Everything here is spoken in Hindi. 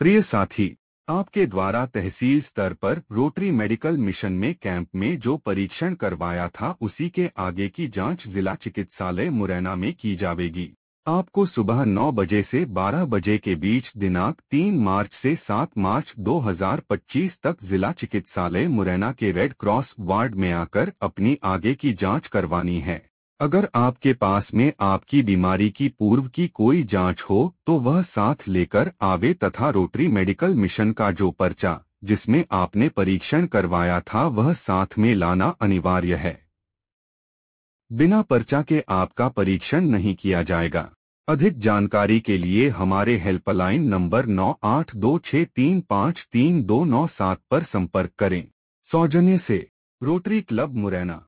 प्रिय साथी, आपके द्वारा तहसील स्तर पर रोटरी मेडिकल मिशन में कैंप में जो परीक्षण करवाया था उसी के आगे की जांच जिला चिकित्सालय मुरैना में की जाएगी। आपको सुबह 9 बजे से 12 बजे के बीच दिनांक 3 मार्च से 7 मार्च 2025 तक जिला चिकित्सालय मुरैना के रेड क्रॉस वार्ड में आकर अपनी आगे की जांच करवानी है। अगर आपके पास में आपकी बीमारी की पूर्व की कोई जांच हो तो वह साथ लेकर आवे तथा रोटरी मेडिकल मिशन का जो पर्चा जिसमें आपने परीक्षण करवाया था वह साथ में लाना अनिवार्य है। बिना पर्चा के आपका परीक्षण नहीं किया जाएगा। अधिक जानकारी के लिए हमारे हेल्पलाइन नंबर 9826353297 पर संपर्क करें। सौजन्य से रोटरी क्लब मुरैना।